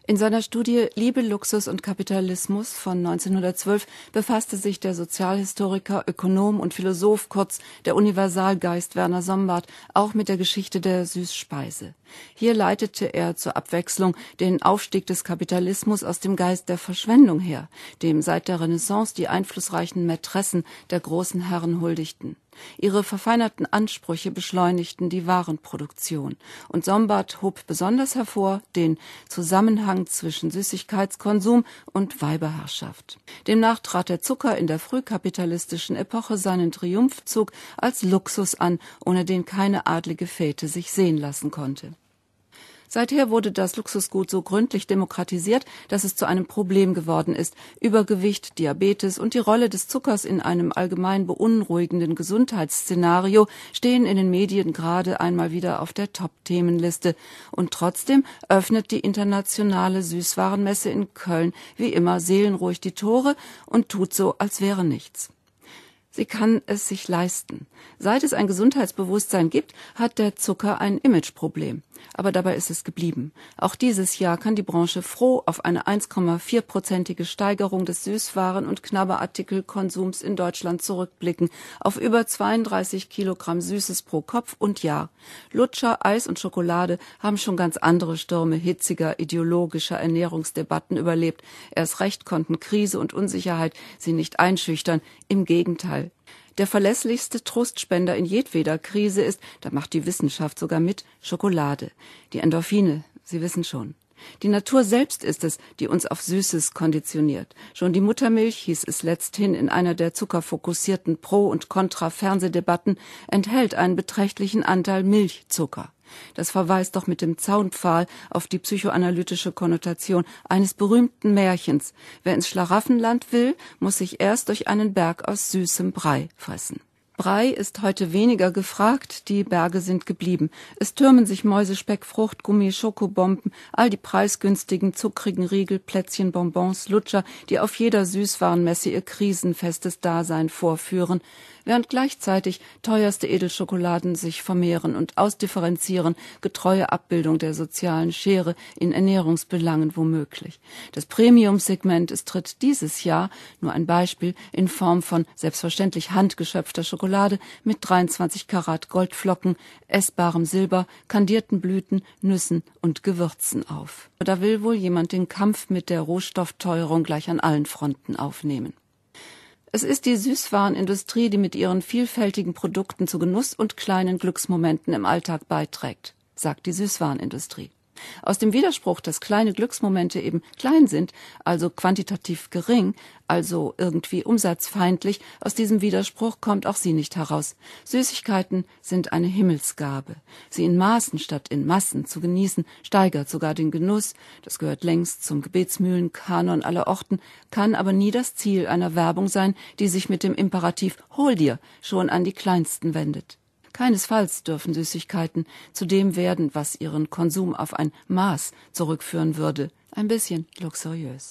In seiner Studie Liebe, Luxus und Kapitalismus von 1912 befasste sich der Sozialhistoriker, Ökonom und Philosoph, kurz der Universalgeist Werner Sombart, auch mit der Geschichte der Süßspeise. Hier leitete er zur Abwechslung den Aufstieg des Kapitalismus aus dem Geist der Verschwendung her, dem seit der Renaissance die einflussreichen Mätressen der großen Herren huldigten. Ihre verfeinerten Ansprüche beschleunigten die Warenproduktion. Und Sombart hob besonders hervor den Zusammenhang zwischen Süßigkeitskonsum und Weiberherrschaft. Demnach trat der Zucker in der frühkapitalistischen Epoche seinen Triumphzug als Luxus an, ohne den keine adlige Fete sich sehen lassen konnte. Seither wurde das Luxusgut so gründlich demokratisiert, dass es zu einem Problem geworden ist. Übergewicht, Diabetes und die Rolle des Zuckers in einem allgemein beunruhigenden Gesundheitsszenario stehen in den Medien gerade einmal wieder auf der Top-Themenliste. Und trotzdem öffnet die internationale Süßwarenmesse in Köln wie immer seelenruhig die Tore und tut so, als wäre nichts. Sie kann es sich leisten. Seit es ein Gesundheitsbewusstsein gibt, hat der Zucker ein Imageproblem. Aber dabei ist es geblieben. Auch dieses Jahr kann die Branche froh auf eine 1,4-prozentige Steigerung des Süßwaren- und Knabberartikelkonsums in Deutschland zurückblicken, auf über 32 Kilogramm Süßes pro Kopf und Jahr. Lutscher, Eis und Schokolade haben schon ganz andere Stürme hitziger, ideologischer Ernährungsdebatten überlebt. Erst recht konnten Krise und Unsicherheit sie nicht einschüchtern. Im Gegenteil. Der verlässlichste Trostspender in jedweder Krise ist, da macht die Wissenschaft sogar mit, Schokolade. Die Endorphine, Sie wissen schon. Die Natur selbst ist es, die uns auf Süßes konditioniert. Schon die Muttermilch, hieß es letzthin in einer der zuckerfokussierten Pro- und Contra-Fernsehdebatten, enthält einen beträchtlichen Anteil Milchzucker. Das verweist doch mit dem Zaunpfahl auf die psychoanalytische Konnotation eines berühmten Märchens. Wer ins Schlaraffenland will, muss sich erst durch einen Berg aus süßem Brei fressen. Brei ist heute weniger gefragt, die Berge sind geblieben. Es türmen sich Mäusespeck, Fruchtgummi, Schokobomben, all die preisgünstigen, zuckrigen Riegel, Plätzchen, Bonbons, Lutscher, die auf jeder Süßwarenmesse ihr krisenfestes Dasein vorführen, während gleichzeitig teuerste Edelschokoladen sich vermehren und ausdifferenzieren, getreue Abbildung der sozialen Schere in Ernährungsbelangen womöglich. Das Premium-Segment tritt dieses Jahr, nur ein Beispiel, in Form von selbstverständlich handgeschöpfter Schokolade mit 23 Karat Goldflocken, essbarem Silber, kandierten Blüten, Nüssen und Gewürzen auf. Da will wohl jemand den Kampf mit der Rohstoffteuerung gleich an allen Fronten aufnehmen. Es ist die Süßwarenindustrie, die mit ihren vielfältigen Produkten zu Genuss und kleinen Glücksmomenten im Alltag beiträgt, sagt die Süßwarenindustrie. Aus dem Widerspruch, dass kleine Glücksmomente eben klein sind, also quantitativ gering, also irgendwie umsatzfeindlich, aus diesem Widerspruch kommt auch sie nicht heraus. Süßigkeiten sind eine Himmelsgabe. Sie in Maßen statt in Massen zu genießen, steigert sogar den Genuss, das gehört längst zum Gebetsmühlenkanon aller Orten, kann aber nie das Ziel einer Werbung sein, die sich mit dem Imperativ »Hol dir« schon an die Kleinsten wendet. Keinesfalls dürfen Süßigkeiten zu dem werden, was ihren Konsum auf ein Maß zurückführen würde. Ein bisschen luxuriös.